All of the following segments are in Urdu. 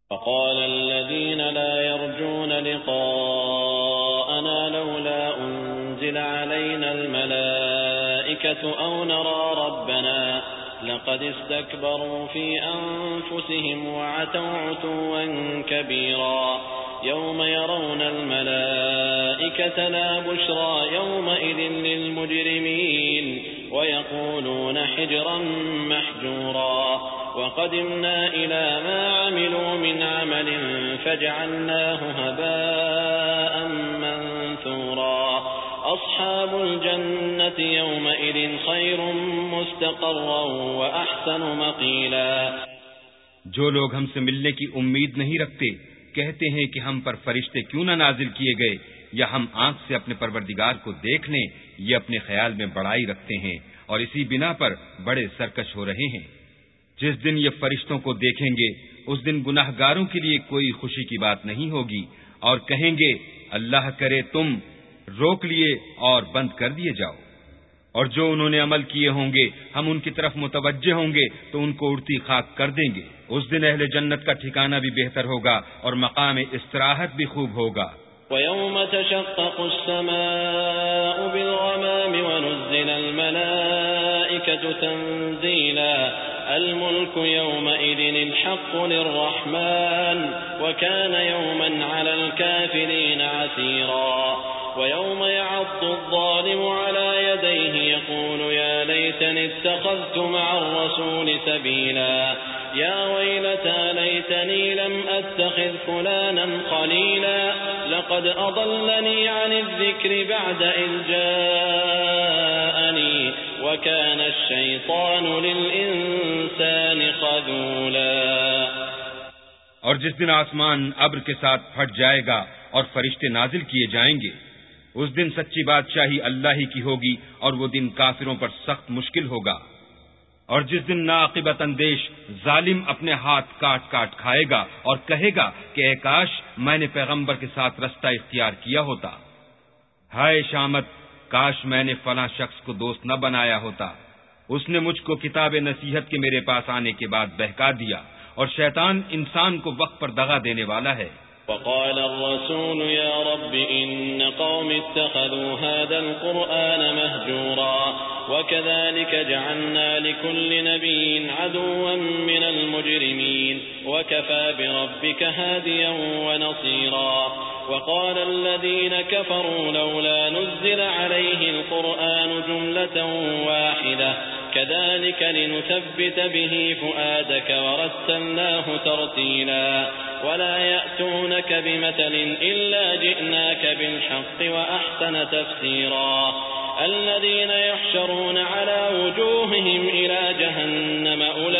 وقال الذين لا يرجون لقاءنا لولا أنزل علينا الملائكة أو نرى ربنا لقد استكبروا في أنفسهم وعتوا عتوا كبيرا يوم يرون الملائكة لا بشرى يومئذ للمجرمين ويقولون حجرا محجورا وقدمنا إلى ما عملوا من عمل فجعلناه هباء منثورا أصحاب الجنة يومئذ خير مستقرا وأحسن مقيلا۔ جو لوگ ہم سے ملنے کی امید نہیں رکھتے کہتے ہیں کہ ہم پر فرشتے کیوں نہ نازل کیے گئے یا ہم آنکھ سے اپنے پروردگار کو دیکھ لیں، یہ اپنے خیال میں بڑائی رکھتے ہیں اور اسی بنا پر بڑے سرکش ہو رہے ہیں۔ جس دن یہ فرشتوں کو دیکھیں گے اس دن گناہ گاروں کے لیے کوئی خوشی کی بات نہیں ہوگی اور کہیں گے اللہ کرے تم روک لیے اور بند کر دیے جاؤ، اور جو انہوں نے عمل کیے ہوں گے ہم ان کی طرف متوجہ ہوں گے تو ان کو اڑتی خاک کر دیں گے۔ اس دن اہل جنت کا ٹھکانہ بھی بہتر ہوگا اور مقام استراحت بھی خوب ہوگا۔ وَيَوْمَ تَشَقَّقُ السَّمَاءُ بِالْغَمَامِ وَنُزِّلَ الْمَلَائِكَةُ تَنزِيلًا الْمُلْكُ يَوْمَئِذٍ الْحَقُّ لِلرَّحْمَنِ وَكَانَ يَوْمًا عَلَى الْكَافِرِينَ عَسِيرًا وَيَوْمَ يَعَضُّ الظَّالِمُ عَلَى يَدَيْهِ يَقُولُ يَا لَيْتَنِي اتَّخَذْتُ مَعَ الرَّسُولِ سَبِيلًا يَا وَيْلَتَى لَيْتَنِي لَمْ أَتَّخِذْ فُلَانًا خَلِيلًا لَقَدْ أَضَلَّنِي عَنِ الذِّكْرِ بَعْدَ إِذْ جَاءَنِي وَكَانَ الشَّيْطَانُ لِلْإِنسَانِ خَذُولًا۔ اور جس دن آسمان ابر کے ساتھ پھٹ جائے گا اور فرشتے نازل کیے جائیں گے، اس دن سچی بادشاہی اللہ ہی کی ہوگی اور وہ دن کافروں پر سخت مشکل ہوگا۔ اور جس دن ناعاقبت اندیش ظالم اپنے ہاتھ کاٹ کاٹ کھائے گا اور کہے گا کہ اے کاش میں نے پیغمبر کے ساتھ رستہ اختیار کیا ہوتا، ہائے شامت کاش میں نے فلاں شخص کو دوست نہ بنایا ہوتا، اس نے مجھ کو کتاب نصیحت کے میرے پاس آنے کے بعد بہکا دیا، اور شیطان انسان کو وقت پر دغا دینے والا ہے۔ وقال الرسول يا رب إن قوم اتخذوا هذا القرآن مهجورا وكذلك جعلنا لكل نبي عدوا من المجرمين وكفى بربك هاديا ونصيرا وقال الذين كفروا لولا نزل عليه القرآن جملة واحدة كذلك لنثبت به فؤادك ورتلناه ترتيلا ولا يأتونك بمثل إلا جئناك بالحق وأحسن تفسيرا الذين يحشرون على وجوههم إلى جهنم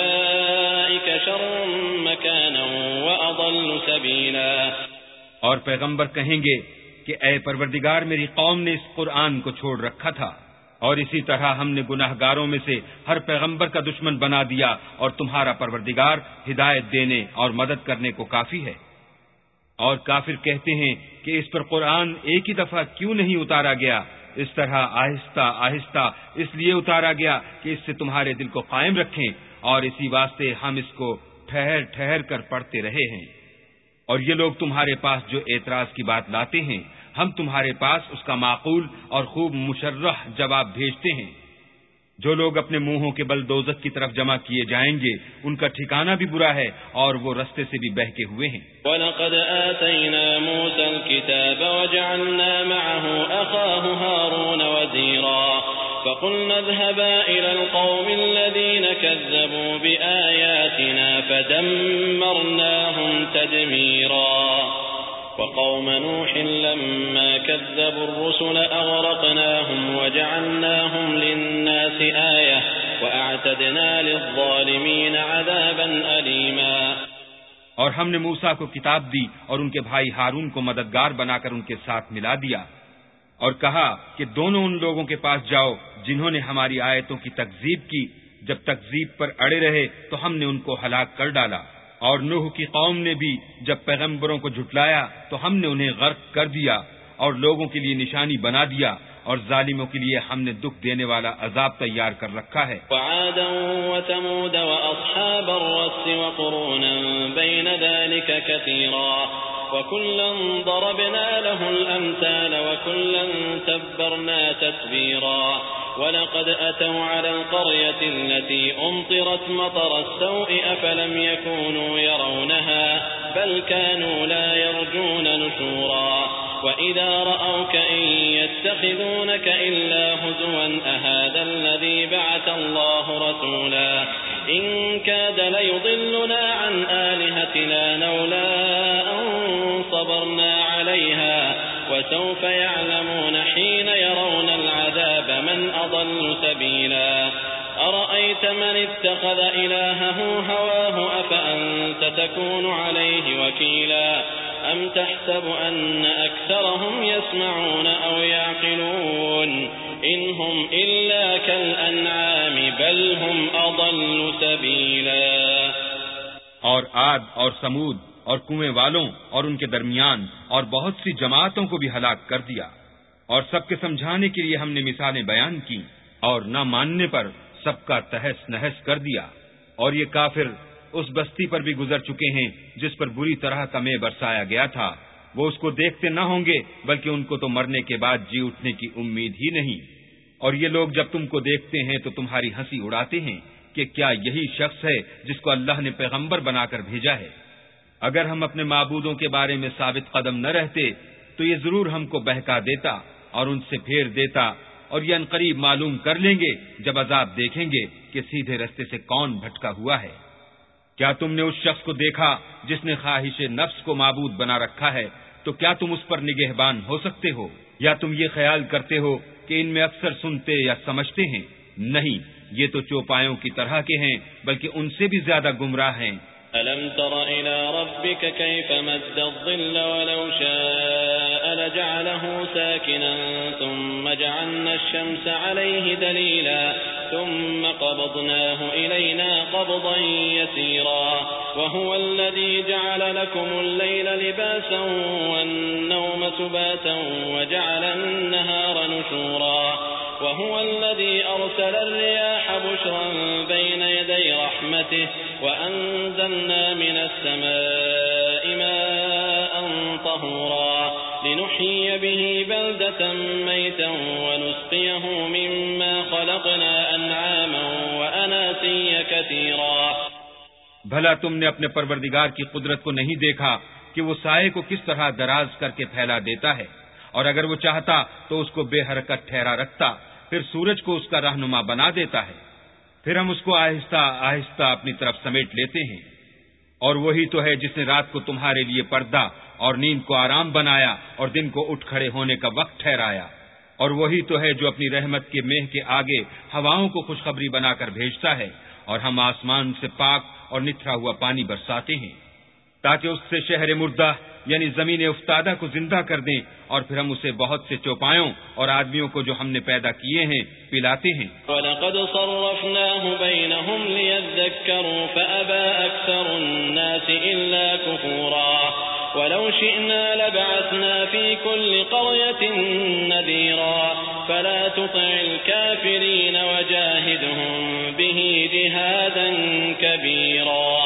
أولئك شر مكانا وأضل سبيلا۔ اور پیغمبر کہیں گے کہ اے پروردگار میری قوم نے اس قرآن کو چھوڑ رکھا تھا، اور اسی طرح ہم نے گناہ گاروں میں سے ہر پیغمبر کا دشمن بنا دیا، اور تمہارا پروردگار ہدایت دینے اور مدد کرنے کو کافی ہے۔ اور کافر کہتے ہیں کہ اس پر قرآن ایک ہی دفعہ کیوں نہیں اتارا گیا؟ اس طرح آہستہ آہستہ اس لیے اتارا گیا کہ اس سے تمہارے دل کو قائم رکھیں، اور اسی واسطے ہم اس کو ٹھہر ٹھہر کر پڑھتے رہے ہیں۔ اور یہ لوگ تمہارے پاس جو اعتراض کی بات لاتے ہیں ہم تمہارے پاس اس کا معقول اور خوب مشرح جواب بھیجتے ہیں۔ جو لوگ اپنے منہوں کے بل دوزخ کی طرف جمع کیے جائیں گے ان کا ٹھکانہ بھی برا ہے اور وہ رستے سے بھی بہکے ہوئے ہیں۔ وَلَقَدْ آتَيْنَا مُوسَى الْكِتَابَ وَجَعَلْنَا مَعَهُ أَخَاهُ هَارُونَ وَزِيرًا فَقُلْنَا اذْهَبَا إِلَى الْقَوْمِ الَّذِينَ كَذَّبُوا بِآيَاتِنَا فَدَمَّرْنَاهُمْ تَدْمِيرًا وقوم نوح لما كذبوا الرسل أغرقناهم وجعلناهم للناس آية وأعتدنا للظالمين عذابا أليما۔ اور ہم نے موسیٰ کو کتاب دی اور ان کے بھائی ہارون کو مددگار بنا کر ان کے ساتھ ملا دیا، اور کہا کہ دونوں ان لوگوں کے پاس جاؤ جنہوں نے ہماری آیتوں کی تکذیب کی، جب تکذیب پر اڑے رہے تو ہم نے ان کو ہلاک کر ڈالا۔ اور نوح کی قوم نے بھی جب پیغمبروں کو جھٹلایا تو ہم نے انہیں غرق کر دیا اور لوگوں کے لیے نشانی بنا دیا اور ظالموں کے لیے ہم نے دکھ دینے والا عذاب تیار کر رکھا ہے۔ وعادا وثمود واصحاب الرس وقرونا بين ذلك كثيرا وكلا ضربنا له الامثال وكلا تبرنا تتبيرا ولقد اتوا على القرية التي امطرت مطر السوء افلم يكونوا يرونها بل كانوا لا يرجون نشورا وإذا رأوك إن يتخذونك إلا هزوا أهذا الذي بعث الله رسولا إن كاد ليضلنا عن آلهتنا لولا أن صبرنا عليها وسوف يعلمون حين يرون العذاب من أضل سبيلا أرأيت من اتخذ إلهه هواه أفأنت تكون عليه وكيلا أم تحسب أن أكثرهم يسمعون أو يعقلون إن هم إلا كالأنعام بل هم أضل سبيلا۔ اور عاد اور سمود اور کنویں والوں اور ان کے درمیان اور بہت سی جماعتوں کو بھی ہلاک کر دیا، اور سب کے سمجھانے کے لیے ہم نے مثالیں بیان کی، اور نہ ماننے پر سب کا تہس نہس کر دیا۔ اور یہ کافر اس بستی پر بھی گزر چکے ہیں جس پر بری طرح کا مے برسایا گیا تھا، وہ اس کو دیکھتے نہ ہوں گے بلکہ ان کو تو مرنے کے بعد جی اٹھنے کی امید ہی نہیں۔ اور یہ لوگ جب تم کو دیکھتے ہیں تو تمہاری ہنسی اڑاتے ہیں کہ کیا یہی شخص ہے جس کو اللہ نے پیغمبر بنا کر بھیجا ہے؟ اگر ہم اپنے معبودوں کے بارے میں ثابت قدم نہ رہتے تو یہ ضرور ہم کو بہکا دیتا اور ان سے پھیر دیتا، اور یہ عنقریب معلوم کر لیں گے جب عذاب دیکھیں گے کہ سیدھے رستے سے کون بھٹکا ہوا ہے۔ کیا تم نے اس شخص کو دیکھا جس نے خواہش نفس کو معبود بنا رکھا ہے؟ تو کیا تم اس پر نگہبان ہو سکتے ہو؟ یا تم یہ خیال کرتے ہو کہ ان میں اکثر سنتے یا سمجھتے ہیں؟ نہیں، یہ تو چوپایوں کی طرح کے ہیں، بلکہ ان سے بھی زیادہ گمراہ ہیں۔ ألم تر إلى ربك كيف مد الظل ولو شاء لجعله ساكنا ثم جعلنا الشمس عليه دليلا ثم قبضناه إلينا قبضا يسيرا وهو الذي جعل لكم الليل لباسا والنوم سباتا وجعل النهار نشورا وهو الذي أرسل الرياح بشرا بين يدي رحمته وأنزلنا من السماء ماء طهورا لنحيي به بلدة ميتا ونسقيه مما خلقنا أنعاما وأناسيا كثيرا۔ بھلا تم نے اپنے پروردگار کی قدرت کو نہیں دیکھا کہ وہ سائے کو کس طرح دراز کر کے پھیلا دیتا ہے، اور اگر وہ چاہتا تو اس کو بے حرکت ٹھہرا رکھتا، پھر سورج کو اس کا رہنما بنا دیتا ہے، پھر ہم اس کو آہستہ آہستہ اپنی طرف سمیٹ لیتے ہیں۔ اور وہی تو ہے جس نے رات کو تمہارے لیے پردہ اور نیند کو آرام بنایا اور دن کو اٹھ کھڑے ہونے کا وقت ٹھہرایا، اور وہی تو ہے جو اپنی رحمت کے مہ کے آگے ہواؤں کو خوشخبری بنا کر بھیجتا ہے، اور ہم آسمان سے پاک اور نتھرا ہوا پانی برساتے ہیں تاکہ اس سے شہر مردہ یعنی زمین افتادہ کو زندہ کر دیں، اور پھر ہم اسے بہت سے چوپایوں اور آدمیوں کو جو ہم نے پیدا کیے ہیں پلاتے ہیں۔ وَلَقَدْ صَرَّفْنَاهُ بَيْنَهُمْ لِيَذَّكَّرُوا فَأَبَى أَكْثَرُ النَّاسِ إِلَّا كُفُورًا وَلَوْ شِئْنَا لَبَعَثْنَا فِي كُلِّ قَرْيَةٍ نَذِيرًا فَلَا تُطِعِ الْكَافِرِينَ وَجَاهِدْهُمْ بِهِ جِهَادًا كَبِيرًا۔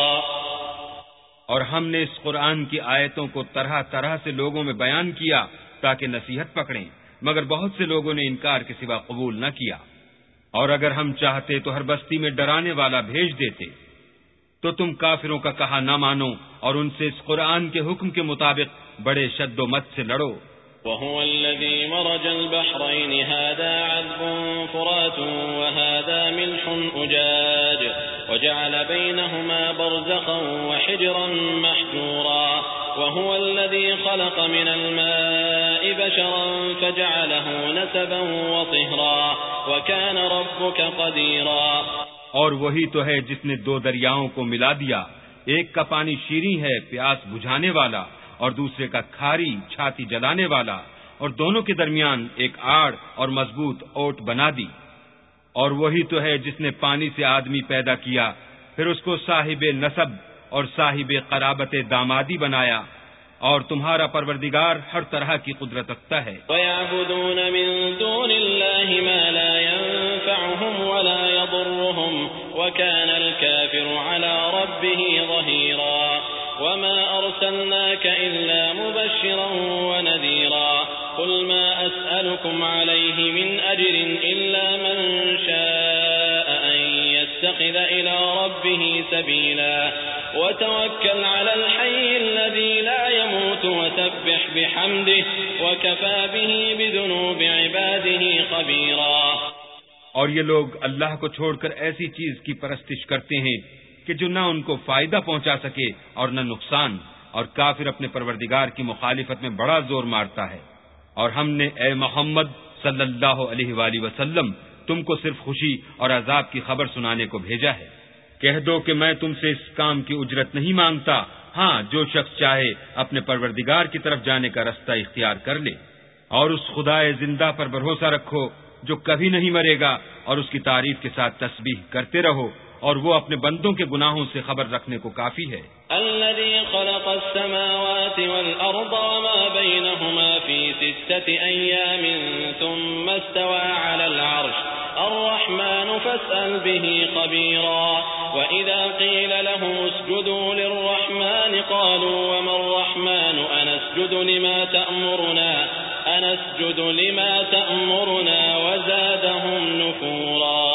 اور ہم نے اس قرآن کی آیتوں کو طرح طرح سے لوگوں میں بیان کیا تاکہ نصیحت پکڑیں، مگر بہت سے لوگوں نے انکار کے سوا قبول نہ کیا۔ اور اگر ہم چاہتے تو ہر بستی میں ڈرانے والا بھیج دیتے، تو تم کافروں کا کہا نہ مانو اور ان سے اس قرآن کے حکم کے مطابق بڑے شد و مت سے لڑو۔ وهو الذي مرج البحرين هذا عذب فرات وهذا ملح أجاج وجعل بينهما برزخا وحجرا محجورا وهو الذي خلق من الماء بشرا فجعله نسبا وصهرا وكان ربك قديرا۔ اور وہی تو ہے جس نے دو دریاؤں کو ملا دیا، ایک کا پانی شیریں ہے پیاس بجھانے والا، اور دوسرے کا کھاری چھاتی جلانے والا، اور دونوں کے درمیان ایک آڑ اور مضبوط اوٹ بنا دی۔ اور وہی تو ہے جس نے پانی سے آدمی پیدا کیا، پھر اس کو صاحب نسب اور صاحب قرابت دامادی بنایا، اور تمہارا پروردگار ہر طرح کی قدرت رکھتا ہے. وَيَعْبُدُونَ مِن دُونِ اللَّهِ مَا لَا يَنفَعُهُمْ وَلَا يَضُرُّهُمْ وَكَانَ الْكَافِرُ عَلَى رَبِّهِ ظَهِيرًا وَمَا أَرْسَلْنَاكَ إِلَّا مُبَشِّرًا وَنَذِيرًا قُلْ مَا أَسْأَلُكُمْ عَلَيْهِ مِنْ أَجْرٍ إِلَّا مَنْ شَاءَ أَنْ يَتَّخِذَ إِلَى رَبِّهِ سَبِيلًا وَتَوَكَّلْ عَلَى الْحَيِّ الَّذِي لَا يَمُوتُ وَسَبِّحْ بِحَمْدِهِ وَكَفَى بِهِ بِذُنُوبِ عِبَادِهِ خَبِيرًا. اور یہ لوگ اللہ کو چھوڑ کر ایسی چیز کی پرستش کرتے ہیں کہ جو نہ ان کو فائدہ پہنچا سکے اور نہ نقصان، اور کافر اپنے پروردگار کی مخالفت میں بڑا زور مارتا ہے. اور ہم نے اے محمد صلی اللہ علیہ وآلہ وسلم تم کو صرف خوشی اور عذاب کی خبر سنانے کو بھیجا ہے. کہہ دو کہ میں تم سے اس کام کی اجرت نہیں مانگتا. ہاں، جو شخص چاہے اپنے پروردگار کی طرف جانے کا رستہ اختیار کر لے، اور اس خدائے زندہ پر بھروسہ رکھو جو کبھی نہیں مرے گا، اور اس کی تعریف کے ساتھ تسبیح کرتے رہو، اور وہ اپنے بندوں کے گناہوں سے خبر رکھنے کو کافی ہے. الذي خلق السماوات والأرض وما بينهما في 6 أيام ثم استوى على العرش الرحمن فاسأل به خبيرا. وإذا قيل لهم اسجدوا للرحمن قالوا وما الرحمن أنسجد لما تأمرنا وزادهم نفورا.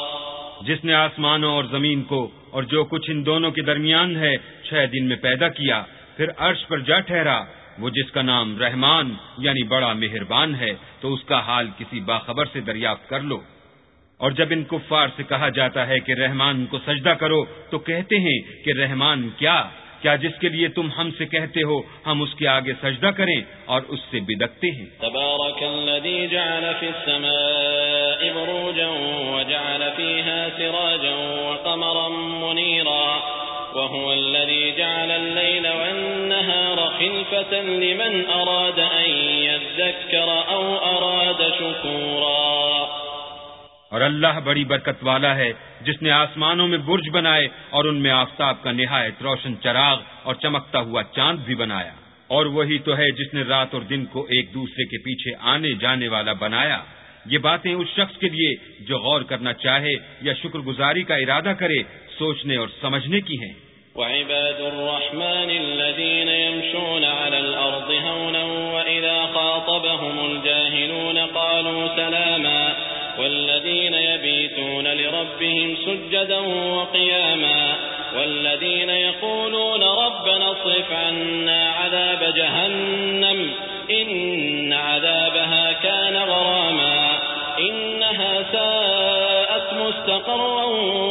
جس نے آسمانوں اور زمین کو اور جو کچھ ان دونوں کے درمیان ہے 6 دن میں پیدا کیا، پھر عرش پر جا ٹھہرا. وہ جس کا نام رحمان یعنی بڑا مہربان ہے، تو اس کا حال کسی باخبر سے دریافت کر لو. اور جب ان کفار سے کہا جاتا ہے کہ رحمان کو سجدہ کرو تو کہتے ہیں کہ رحمان کیا جس کے لیے تم ہم سے کہتے ہو ہم اس کے آگے سجدہ کریں، اور اس سے بدکتے ہیں. تبارک الذی جعل فی السماء بروجا وجعل فیها سراجا وقمرا منیرا وهو الذي جعل الليل والنهار خلفة لمن أراد أن يذكر أو أراد شكورا. اور اللہ بڑی برکت والا ہے جس نے آسمانوں میں برج بنائے اور ان میں آفتاب کا نہایت روشن چراغ اور چمکتا ہوا چاند بھی بنایا. اور وہی تو ہے جس نے رات اور دن کو ایک دوسرے کے پیچھے آنے جانے والا بنایا. یہ باتیں اس شخص کے لیے جو غور کرنا چاہے یا شکر گزاری کا ارادہ کرے سوچنے اور سمجھنے کی ہیں. وعباد الرحمن الذين يمشون على الأرض هونا وإذا خاطبهم الجاهلون قالوا سلاما والذين يبيتون لربهم سجدا وقياما والذين يقولون ربنا اصرف عنا عذاب جهنم إن عذابها كان غراما إنها ساءت مستقرا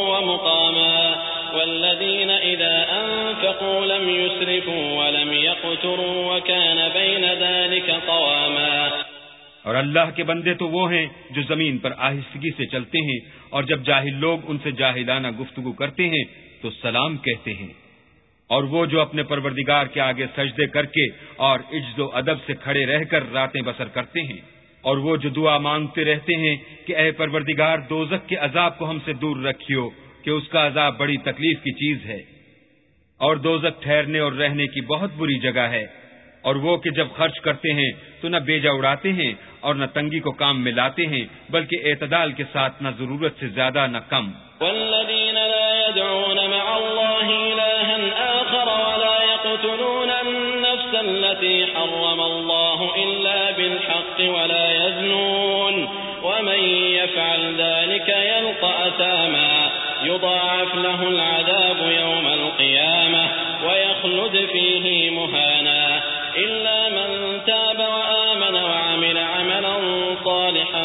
ومقاما والذين إذا أنفقوا لم يسرفوا ولم يقتروا وكان بين ذلك قواما. اور اللہ کے بندے تو وہ ہیں جو زمین پر آہستگی سے چلتے ہیں، اور جب جاہل لوگ ان سے جاہلانہ گفتگو کرتے ہیں تو سلام کہتے ہیں. اور وہ جو اپنے پروردگار کے آگے سجدے کر کے اور عجز و ادب سے کھڑے رہ کر راتیں بسر کرتے ہیں. اور وہ جو دعا مانگتے رہتے ہیں کہ اے پروردگار دوزخ کے عذاب کو ہم سے دور رکھیو کہ اس کا عذاب بڑی تکلیف کی چیز ہے، اور دوزخ ٹھہرنے اور رہنے کی بہت بری جگہ ہے. اور وہ کہ جب خرچ کرتے ہیں تو نہ بیجا اڑاتے ہیں اور نہ تنگی کو کام میں لاتے ہیں، بلکہ اعتدال کے ساتھ نہ ضرورت سے زیادہ نہ کم. والذین لا يدعون مع اللہ الہا آخر ولا يقتلون النفس التي حرم اللہ الا بالحق ولا يزنون ومن يفعل ذلك يلقى أثاما يضاعف له العذاب يوم القيامة ويخلد فيه مهانا إلا من تاب وآمن وعمل عملا صالحا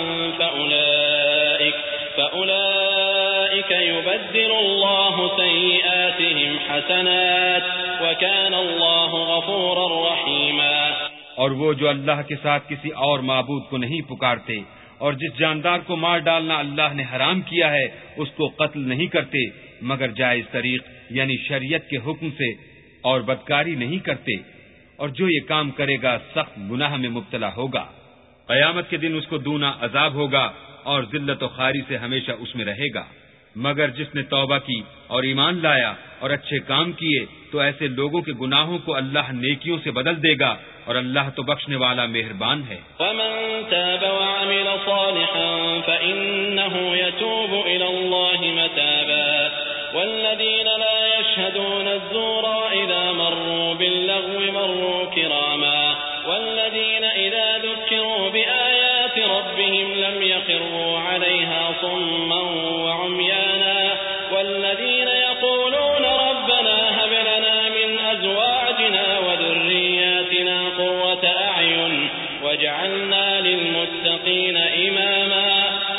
فأولئك يبدل الله سيئاتهم حسنات وكان الله غفورا رحيما. اور وہ جو اللہ کے ساتھ کسی اور معبود کو نہیں پکارتے اور جس جاندار کو مار ڈالنا اللہ نے حرام کیا ہے اس کو قتل نہیں کرتے مگر جائز طریق یعنی شریعت کے حکم سے، اور بدکاری نہیں کرتے، اور جو یہ کام کرے گا سخت گناہ میں مبتلا ہوگا. قیامت کے دن اس کو دونا عذاب ہوگا اور ذلت و خواری سے ہمیشہ اس میں رہے گا. مگر جس نے توبہ کی اور ایمان لایا اور اچھے کام کیے تو ایسے لوگوں کے گناہوں کو اللہ نیکیوں سے بدل دے گا، اور اللہ تو بخشنے والا مہربان ہے۔ ومن تاب وعمل صالحا فإنه يتوب إلى الله متابا والذين لا يشهدون الزور إذا مروا باللغو مروا كراما والذين إذا ذكروا بآيات ربهم لم يخروا عليها صما وعميانا والذين يقولون ربنا هب لنا من أزواجنا وذرياتنا قرة أعين وجعلنا للمتقين إماما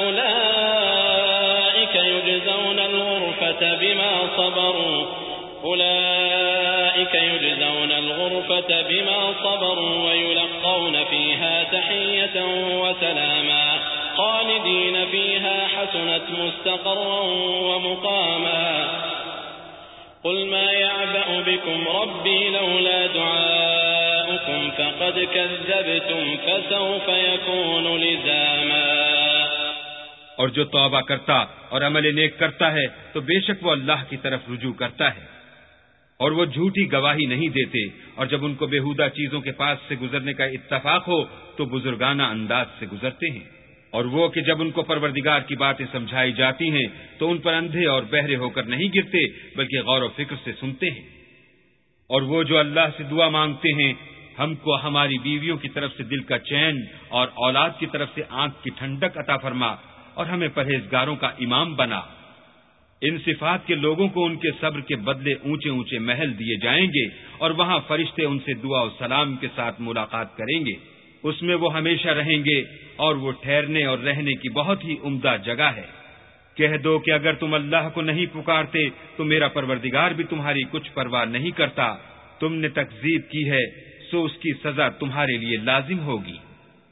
أولئك يجزون الغرفة بما صبروا ويلقون فيها تحية وسلاما خالدين فيها حسنت مستقرا ومقاما قل ما يعبأ بكم ربي لولا دعاؤكم فقد كذبتم فسوف يكون لزاما۔ اور جو توبہ کرتا اور عمل نیک کرتا ہے تو بے شک وہ اللہ کی طرف رجوع کرتا ہے، اور وہ جھوٹی گواہی نہیں دیتے، اور جب ان کو بیہودہ چیزوں کے پاس سے گزرنے کا اتفاق ہو تو بزرگانہ انداز سے گزرتے ہیں، اور وہ کہ جب ان کو پروردگار کی باتیں سمجھائی جاتی ہیں تو ان پر اندھے اور بہرے ہو کر نہیں گرتے بلکہ غور و فکر سے سنتے ہیں۔ اور وہ جو اللہ سے دعا مانگتے ہیں، ہم کو ہماری بیویوں کی طرف سے دل کا چین اور اولاد کی طرف سے آنکھ کی ٹھنڈک عطا فرما اور ہمیں پرہیزگاروں کا امام بنا۔ ان صفات کے لوگوں کو ان کے صبر کے بدلے اونچے اونچے محل دیے جائیں گے، اور وہاں فرشتے ان سے دعا و سلام کے ساتھ ملاقات کریں گے، اس میں وہ ہمیشہ رہیں گے، اور وہ ٹھہرنے اور رہنے کی بہت ہی عمدہ جگہ ہے۔ کہہ دو کہ اگر تم اللہ کو نہیں پکارتے تو میرا پروردگار بھی تمہاری کچھ پرواہ نہیں کرتا، تم نے تکذیب کی ہے سو اس کی سزا تمہارے لیے لازم ہوگی۔